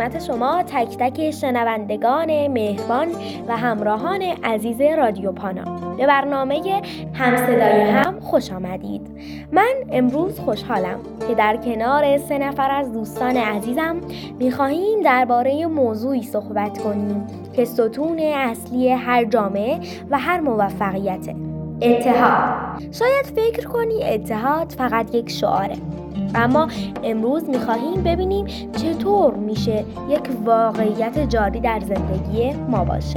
خدمت شما تک تک شنوندگان مهربان و همراهان عزیز رادیو پانا. به برنامه همصدای هم خوش آمدید. من امروز خوشحالم که در کنار 3 نفر از دوستان عزیزم می‌خواهیم درباره موضوعی صحبت کنیم که ستون اصلی هر جامعه و هر موفقیته: اتحاد. شاید فکر کنی اتحاد فقط یک شعاره، اما امروز می‌خواهیم ببینیم چطور میشه یک واقعیت جاری در زندگی ما باشه.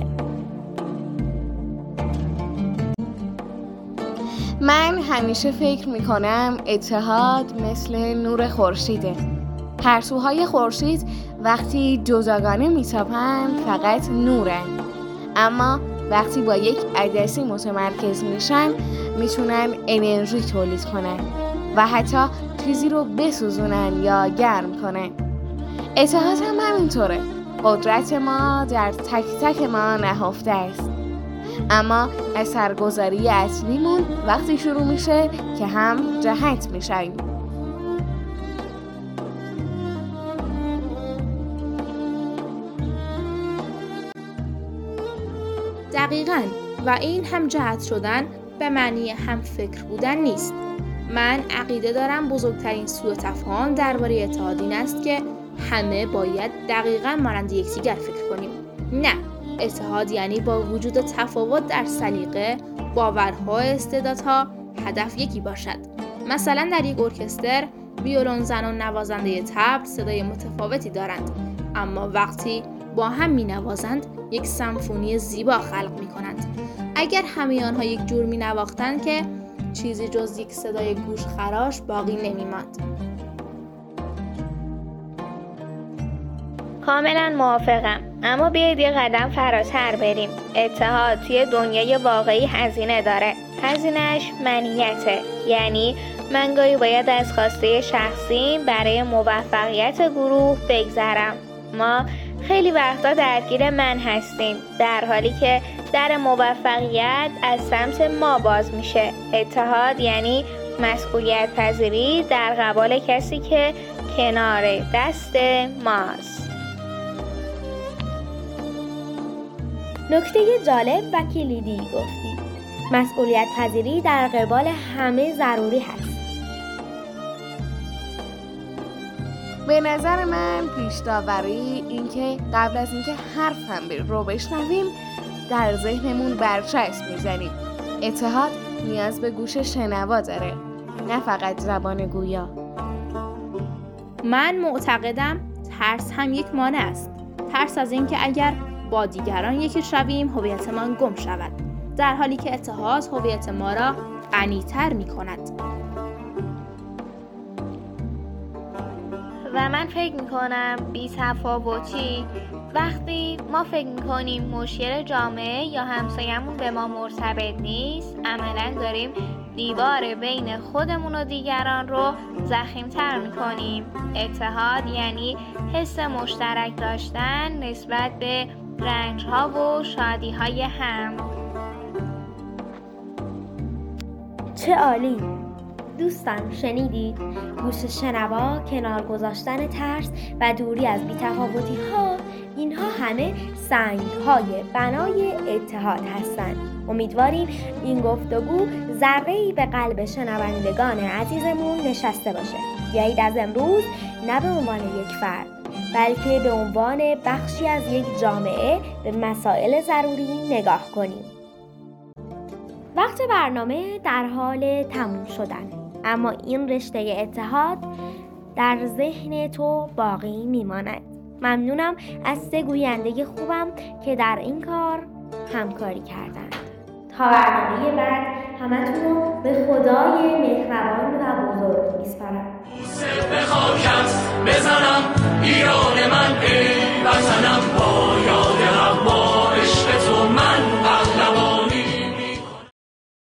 من همیشه فکر میکنم اتحاد مثل نور خورشیده. پرتوهای خورشید وقتی جداگانه میتابند فقط نورن، اما وقتی با یک عدسی متمرکز میشن میتونن انرژی تولید کنن و حتی چیزی رو بسوزونن یا گرم کنن. اتحاد هم همینطوره. قدرت ما در تک تک ما نهفته است، اما اثرگذاری اصلیمون وقتی شروع میشه که هم جهت میشیم. دقیقاً، و این هم جهت شدن به معنی هم فکر بودن نیست. من عقیده دارم بزرگترین سوء تفاهم درباره اتحاد این است که همه باید دقیقاً مانند یکدیگر فکر کنیم. نه، اتحاد یعنی با وجود تفاوت در سلیقه، باورها، استعدادها، هدف یکی باشد. مثلا در یک ارکستر ویولن زن و نوازنده طبل صدای متفاوتی دارند، اما وقتی با هم می نوازند یک سمفونی زیبا خلق می کنند. اگر همه آنها یک جور می نواختند که چیزی جز یک صدای گوش خراش باقی نمی ماند. کاملا موافقم، اما بیایید یه قدم فراتر بریم. اتحاد توی دنیای واقعی هزینه داره. هزینه‌اش منیته، یعنی من گاهی باید از خواسته شخصی برای موفقیت گروه بگذرم. ما خیلی وقتا درگیر من هستیم، در حالی که در موفقیت از سمت ما باز میشه. اتحاد یعنی مسئولیت پذیری در قبال کسی که کنار دست ماست. نکته جالب و کلیدی گفتی. مسئولیت پذیری در قبال همه ضروری هست. به نظر من پیش داوری این که قبل از اینکه حرفم رو بشنویم در ذهنمون برچسب میزنیم. اتحاد نیاز به گوش شنوا داره، نه فقط زبان گویا. من معتقدم ترس هم یک مانع است. ترس از اینکه اگر با دیگران یکی شویم هویتمان گم شود، در حالی که اتحاد هویت ما را غنی‌تر می‌کند. و من فکر میکنم بی‌تفاوتی، وقتی ما فکر میکنیم مشکل جامعه یا همسایمون به ما مرتبط نیست، عملاً داریم دیوار بین خودمون و دیگران رو ضخیم‌تر میکنیم. اتحاد یعنی حس مشترک داشتن نسبت به رنج‌ها و شادی‌های هم. چه عالی! دوستان شنیدید؟ گوش شنوا، کنار گذاشتن ترس و دوری از بی‌تفاوتی ها، اینها همه سنگ‌های بنای اتحاد هستند. امیدواریم این گفتگو ذره‌ای به قلب شنوندگان عزیزمون نشسته باشه. بیایید از امروز نه به عنوان یک فرد، بلکه به عنوان بخشی از یک جامعه به مسائل ضروری نگاه کنیم. وقت برنامه در حال تموم شدن، اما این رشته اتحاد در ذهن تو باقی میماند. ممنونم از 3 گوینده خوبم که در این کار همکاری کردند. تا برنامه بعد همتون رو به خدای مهربان و بزرگ میسپارم. به خاکت بزنم ایران من، ای وطن